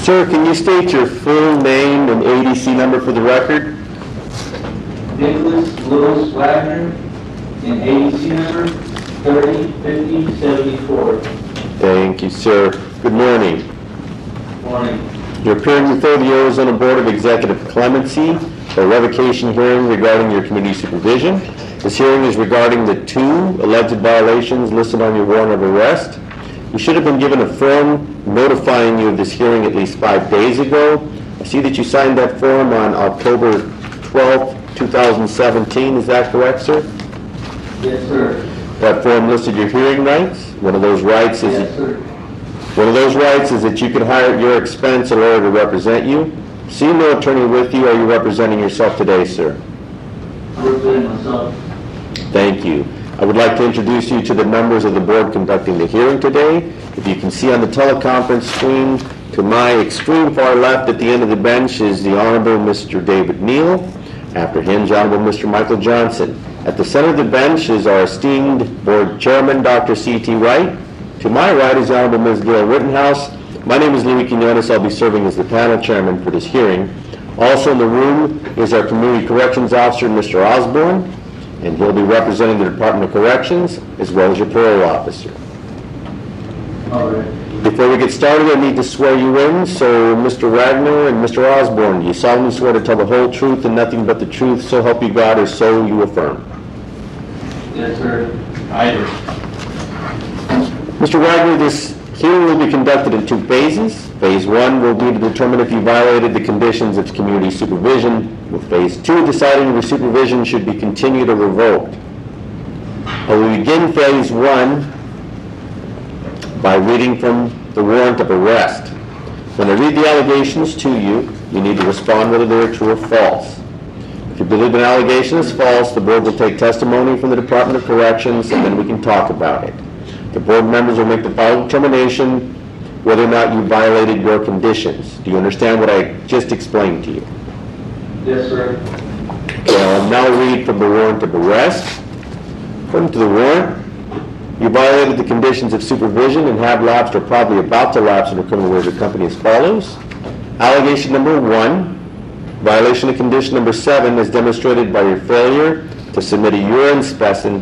Sir, can you state your full name and ADC number for the record? Nicholas Lewis Wagner, and ADC number 305074. Thank you, sir. Good morning. Morning. You're appearing before the Arizona Board of Executive Clemency for a revocation hearing regarding your community supervision. This hearing is regarding the 2 alleged violations listed on your warrant of arrest. You should have been given a form notifying you of this hearing at least 5 days ago. I see that you signed that form on October 12th, 2017. Is that correct, sir? Yes, sir. That form listed your hearing rights. One of those rights is Yes, sir. that you can hire at your expense a lawyer to represent you. See no attorney with you. Are you representing yourself today, sir? I'm representing myself. Thank you. I would like to introduce you to the members of the board conducting the hearing today. If you can see on the teleconference screen, to my extreme far left at the end of the bench is the Honorable Mr. David Neal. After him, the Honorable Mr. Michael Johnson. At the center of the bench is our esteemed board chairman, Dr. C.T. Wright. To my right is the Honorable Ms. Gail Rittenhouse. My name is Louis Quinones. I'll be serving as the panel chairman for this hearing. Also in the room is our Community Corrections Officer, Mr. Osborne, and he'll be representing the Department of Corrections as well as your parole officer. All right. Before we get started, I need to swear you in. So, Mr. Wagner and Mr. Osborne, do you solemnly swear to tell the whole truth and nothing but the truth, so help you God, or so you affirm? Yes, sir. I do. Mr. Wagner, this hearing will be conducted in 2 phases. Phase 1 will be to determine if you violated the conditions of community supervision, with Phase 2 deciding if your supervision should be continued or revoked. I will begin Phase 1 by reading from the warrant of arrest. When I read the allegations to you, you need to respond whether they are true or false. If you believe an allegation is false, the board will take testimony from the Department of Corrections, and then we can talk about it. The board members will make the final determination whether or not you violated your conditions. Do you understand what I just explained to you? Yes, sir. Okay, I'll now read from the warrant of arrest. According to the warrant, you violated the conditions of supervision and have lapsed or probably about to lapse in a criminal way of the company as follows. Allegation number 1, violation of condition number 7 is demonstrated by your failure to submit a urine specimen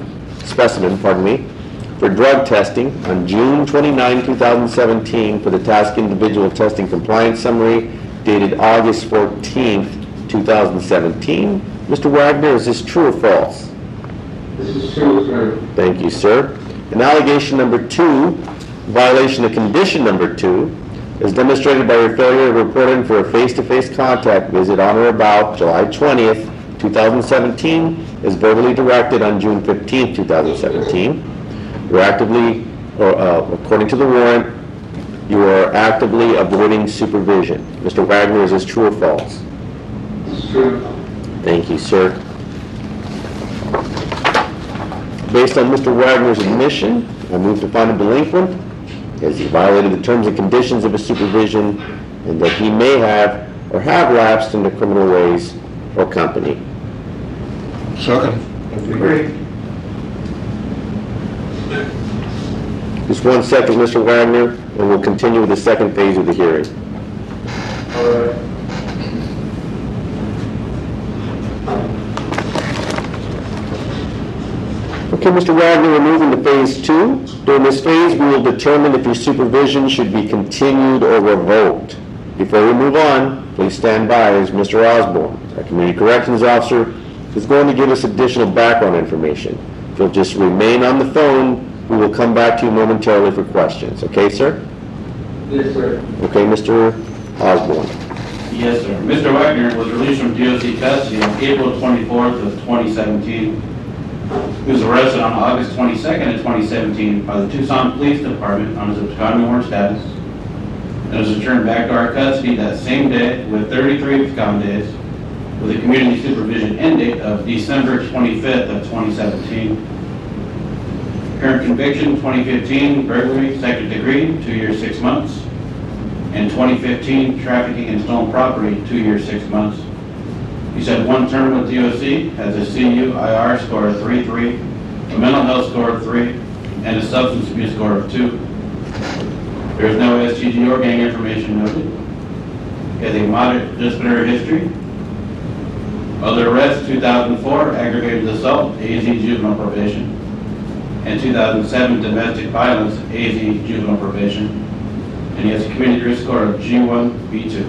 for drug testing on June 29, 2017 for the task individual testing compliance summary dated August 14, 2017. Mr. Wagner, is this true or false? This is true, sir. Thank you, sir. And allegation number 2, violation of condition number 2, is demonstrated by your failure to report in for a face-to-face contact visit on or about July 20th, 2017, as verbally directed on June 15th, 2017. You're actively, according to the warrant, you are actively avoiding supervision. Mr. Wagner, is this true or false? This is true. Thank you, sir. Based on Mr. Wagner's admission, I move to find him delinquent as he violated the terms and conditions of his supervision and that he may have or have lapsed into criminal ways or company. Second. Agree. Just 1 second, Mr. Wagner, and we'll continue with the second phase of the hearing. All right. Okay, Mr. Wagner, we're moving to phase 2. During this phase, we will determine if your supervision should be continued or revoked. Before we move on, please stand by as Mr. Osborne, our Community Corrections Officer, is going to give us additional background information. If you'll just remain on the phone, we will come back to you momentarily for questions. Okay, sir? Yes, sir. Okay, Mr. Osborne. Yes, sir. Mr. Wagner was released from DOC custody on April 24th of 2017. He was arrested on August 22nd of 2017 by the Tucson Police Department on his absconding warrant status and was returned back to our custody that same day with 33 abscond days with a community supervision end date of December 25th of 2017. Current conviction, 2015 burglary, second degree, 2 years, 6 months. And 2015 trafficking in stolen property, 2 years, 6 months. He's had 1 term with DOC, has a CUIR score of 3.3, a mental health score of 3, and a substance abuse score of 2. There is no STD or gang information noted. has a moderate disciplinary history. Other arrests, 2004, aggravated assault, AZ juvenile probation. And 2007, domestic violence, AZ juvenile probation. And he has a community risk score of G1, B2.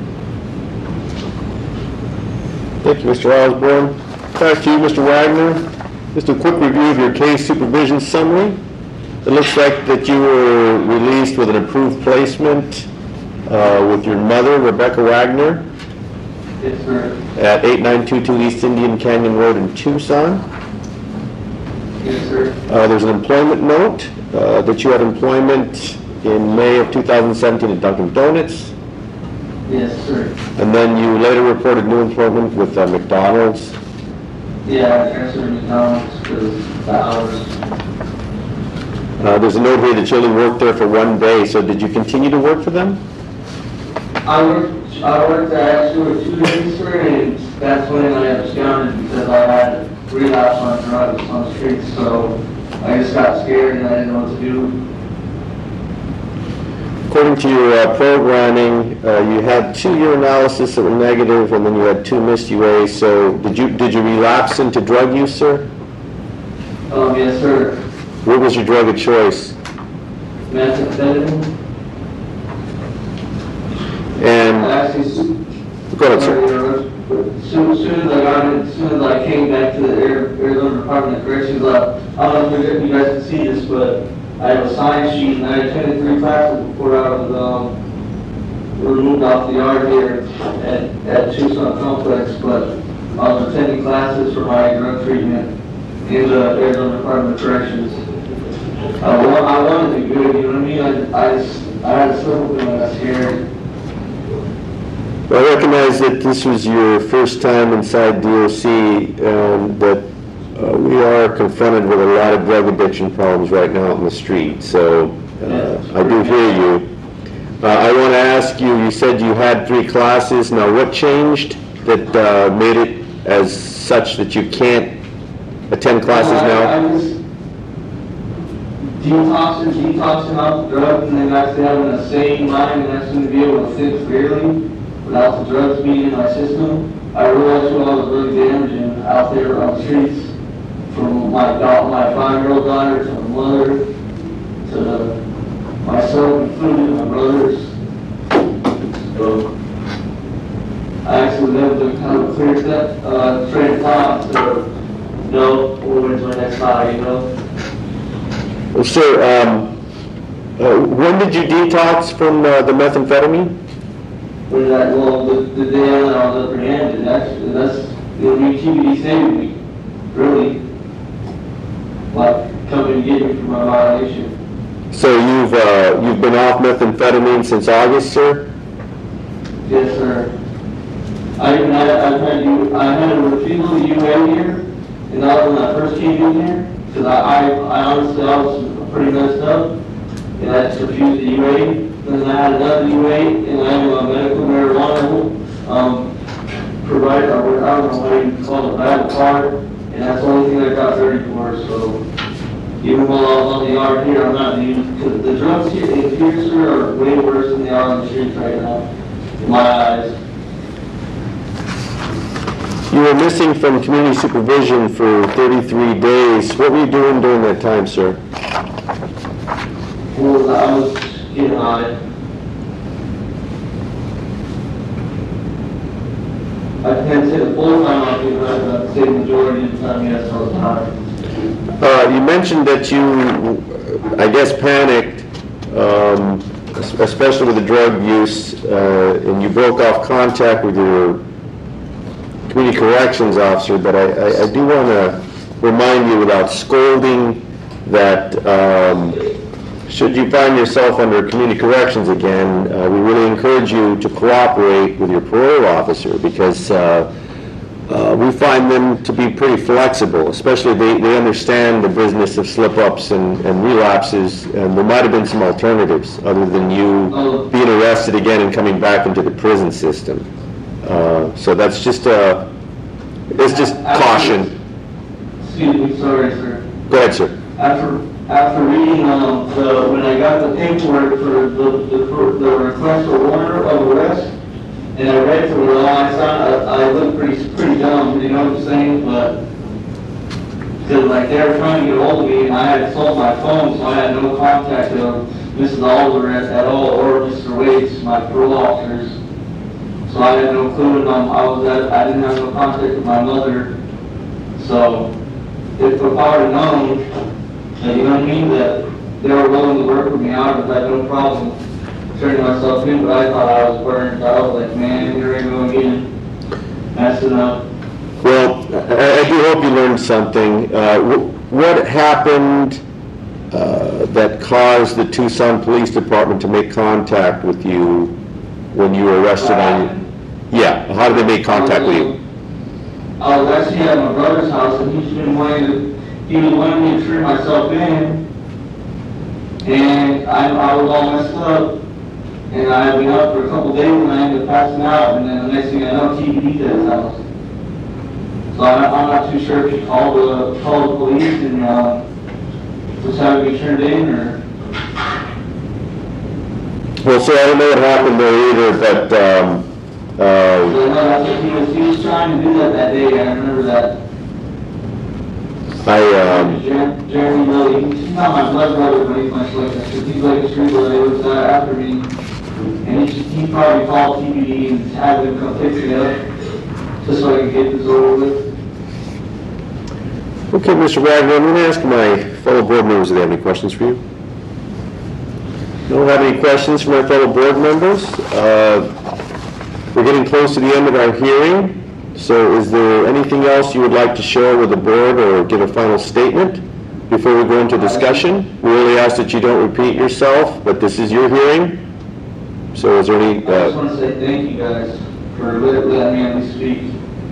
Thank you, Mr. Osborne. Back to you, Mr. Wagner. Just a quick review of your case supervision summary. It looks like that you were released with an approved placement with your mother, Rebecca Wagner, Yes, sir. at 8922 East Indian Canyon Road in Tucson. Yes, sir. There's an employment note that you had employment in May of 2017 at Dunkin' Donuts, Yes, sir. and then you later reported new employment with McDonald's. Yeah, I transferred to McDonald's because the hours. There's a note here that you only worked there for 1 day, so did you continue to work for them? I worked there actually 2 days, sir, and that's when I absconded because I had relapse on drugs on the streets, so I just got scared and I didn't know what to do. According to your programming, you had 2 urinalysis that were negative, and then you had 2 missed UAs. So did you relapse into drug use, sir? Yes, sir. What was your drug of choice? Methamphetamine. And Actually, go ahead, sir. soon as I got it, as soon as I came back to the Arizona Department of Corrections, I don't know if you guys can see this, but I have a science sheet, and I attended 3 classes before I was removed off the yard here at Tucson Complex, but I was attending classes for my drug treatment in the Arizona Department of Corrections. I wanted to do good, you know what I mean? I had a slip up and I got scared. Well, I recognize that this was your first time inside DOC, and that we are confronted with a lot of drug addiction problems right now on the street. So I do hear you. I want to ask you, you said you had 3 classes. Now, what changed that made it as such that you can't attend classes now? I was detoxing off the drugs, and then actually having a sane mind and actually be able to think clearly without the drugs being in my system. I realized what I was really damaging out there on the streets, from my 5-year-old daughter to my mother to myself, including my brothers. So I actually lived a kind of a clear train of thought to know when's my next high, you know. Well, sir, when did you detox from the methamphetamine? When that, well, the day I was apprehended, actually, that's the only TBD saved me, really. Like, coming to get me for my violation. So you've been off methamphetamine since August, sir? Yes, sir. I had a refusal to UA here, and that was when I first came in here, because I honestly, I was pretty messed up, and I just refused the UA. Then I had another UA, and I have a medical marijuana provider, or I don't know what you call it, I have a card, and that's the only thing I got 30 for, so even while I was on the yard here, I'm not using, because the drugs here, sir, are way worse than they are on the streets right now, in my eyes. You were missing from community supervision for 33 days. What were you doing during that time, sir? Well, I was getting high. I can't say the full time I was getting high, but I'd say the majority of the time, yes, I was high. You mentioned that you, I guess, panicked, especially with the drug use, and you broke off contact with your community corrections officer, but I do want to remind you, without scolding, that should you find yourself under community corrections again, we really encourage you to cooperate with your parole officer, because we find them to be pretty flexible, especially they understand the business of slip-ups and relapses, and there might have been some alternatives other than you being arrested again and coming back into the prison system. So that's just it's just caution. Excuse me, sorry, sir. Go ahead, sir. After reading when I got the paperwork for the request for warrant of arrest, And I read through it all, I look pretty dumb, you know what I'm saying, but, because like they were trying to get hold of me, and I had sold my phone, so I had no contact with Mrs. Oliver at all, or Mr. Waits, my parole officers. So I had no clue, and I didn't have no contact with my mother. So, if I would have known, that, you know what I mean, that they were willing to work with me, I would have had no problem turning myself in, but I thought I was burned. I was like, man, here I go again, messing up. Well, I do hope you learned something. What happened that caused the Tucson Police Department to make contact with you when you were arrested on? Yeah, how did they make contact with you? I was actually at my brother's house, and he was wanting me to turn myself in, and I was all messed up, and I had been up for a couple days, and I ended up passing out, and then the next thing I know, TBD's at his house. So I'm not too sure if he called the police and just have me turned in, or... Well, so I don't know what happened there either, but he was trying to do that day. I remember that. Jeremy Lilly, he's not my blood brother, but he's much like that, because he's like a street brother. He was after me, and he probably called TBD and had them come fix it up, just so I could get this over with. okay, Mr. Wagner, I'm going to ask my fellow board members if they have any questions for you. Don't have any questions from our fellow board members. We're getting close to the end of our hearing, so is there anything else you would like to share with the board or give a final statement before we go into discussion? We really ask that you don't repeat yourself, but this is your hearing. So is there any... I just want to say thank you guys for letting me at least speak.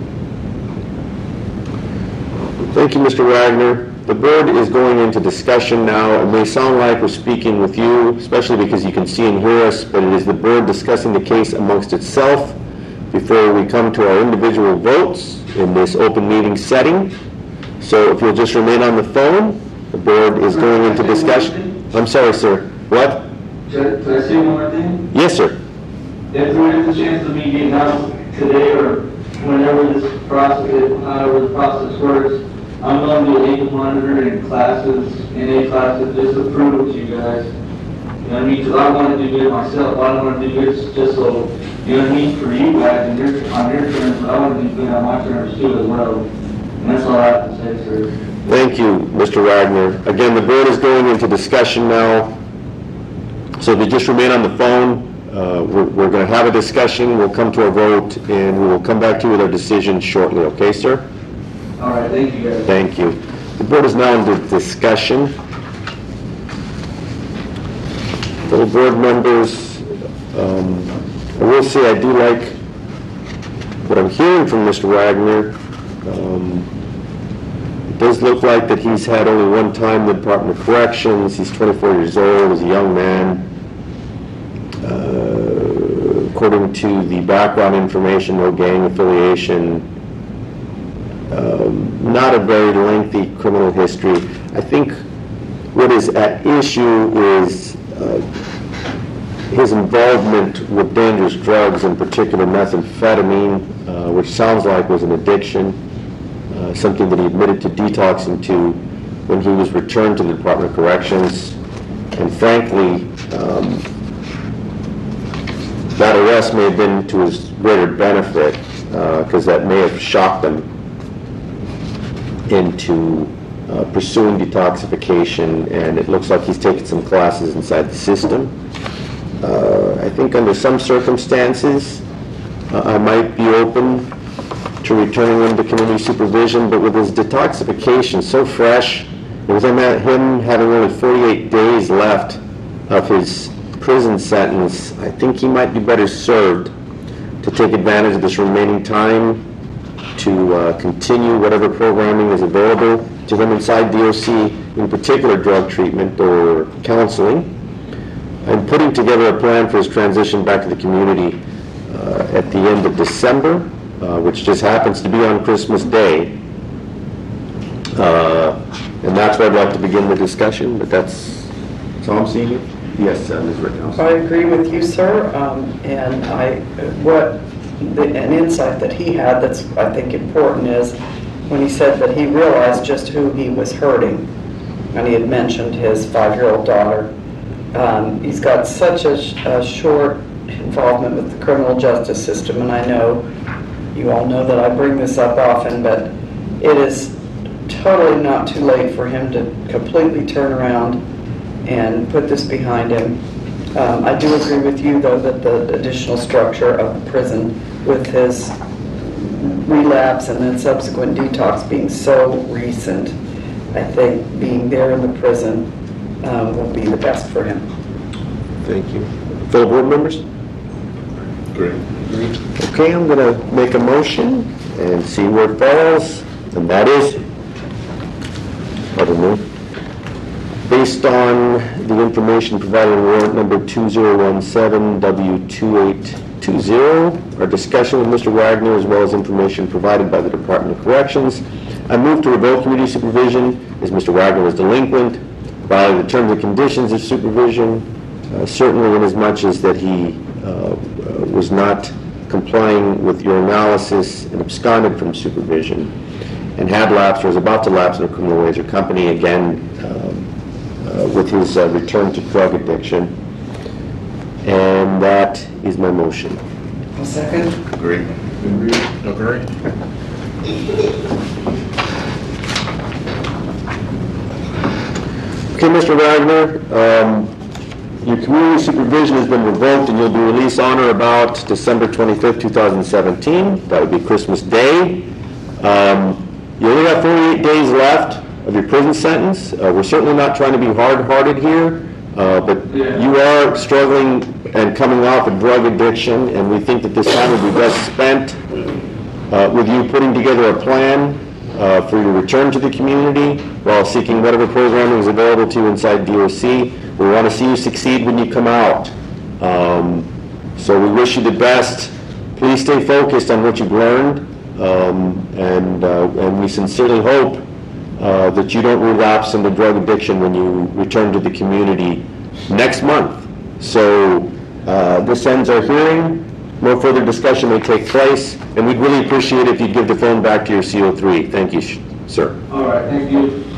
Thank you, Mr. Wagner. The board is going into discussion now. It may sound like we're speaking with you, especially because you can see and hear us, but it is the board discussing the case amongst itself before we come to our individual votes in this open meeting setting. So if you'll just remain on the phone, the board is going into discussion. I'm sorry, sir. What? Can I say one more thing? Yes, sir. If there is a chance of me getting out today or whenever this process, however the process works, I'm going to do an ankle monitor in classes, NA classes, just to prove it to you guys. You know what I mean? Because I want to do good myself. I don't want to do good just so, you know what I mean, for you guys and on your terms, but I want to do good on my terms too as well. And that's all I have to say, sir. Thank you, Mr. Wagner. Again, the board is going into discussion now. So if you just remain on the phone, we're going to have a discussion, we'll come to a vote, and we will come back to you with our decision shortly. Okay, sir? All right, thank you guys. Thank you. The board is now into discussion. Fellow board members, I will say I do like what I'm hearing from Mr. Wagner. It does look like that he's had only one time in the Department of Corrections. He's 24 years old, he's a young man. According to the background information, no gang affiliation, not a very lengthy criminal history. I think what is at issue is his involvement with dangerous drugs, in particular methamphetamine, which sounds like was an addiction, something that he admitted to detoxing to when he was returned to the Department of Corrections. And frankly, that arrest may have been to his greater benefit, because that may have shocked him into pursuing detoxification, and it looks like he's taken some classes inside the system. I think under some circumstances, I might be open to returning him to community supervision, but with his detoxification so fresh, and with him having only 48 days left of his prison sentence, I think he might be better served to take advantage of this remaining time to continue whatever programming is available to him inside DOC, in particular drug treatment or counseling, and putting together a plan for his transition back to the community at the end of December, which just happens to be on Christmas Day. And that's where I'd like to begin the discussion, but that's all I'm seeing here. Yes, Ms. Rittenhouse. I agree with you, sir, and what an insight that he had that's, I think, important is when he said that he realized just who he was hurting. And he had mentioned his 5-year-old daughter. He's got such a short involvement with the criminal justice system, and I know you all know that I bring this up often, but it is totally not too late for him to completely turn around and put this behind him. I do agree with you, though, that the additional structure of the prison with his relapse and then subsequent detox being so recent, I think being there in the prison will be the best for him. Thank you. Fellow board members? Great. Okay, I'm going to make a motion and see where it falls, and that is, pardon me, based on the information provided in warrant number 2017 W2820, our discussion with Mr. Wagner, as well as information provided by the Department of Corrections, I move to revoke community supervision as Mr. Wagner was delinquent, violated the terms and conditions of supervision, certainly in as much as that he was not complying with your analysis and absconded from supervision, and had lapsed or was about to lapse in a criminal ways or company again with his return to drug addiction. And that is my motion. A second? Agree. Agree. Okay, Mr. Wagner, your community supervision has been revoked and you'll be released on or about December 25th, 2017. That would be Christmas Day. You only have 48 days left of your prison sentence. We're certainly not trying to be hard-hearted here, but you are struggling and coming off a drug addiction, and we think that this time would be best spent with you putting together a plan for your return to the community while seeking whatever programming is available to you inside DOC. We want to see you succeed when you come out. So we wish you the best. Please stay focused on what you've learned, and we sincerely hope that you don't relapse into drug addiction when you return to the community next month. So this ends our hearing. No further discussion may take place, and we'd really appreciate it if you'd give the phone back to your CO3. Thank you, sir. All right, thank you.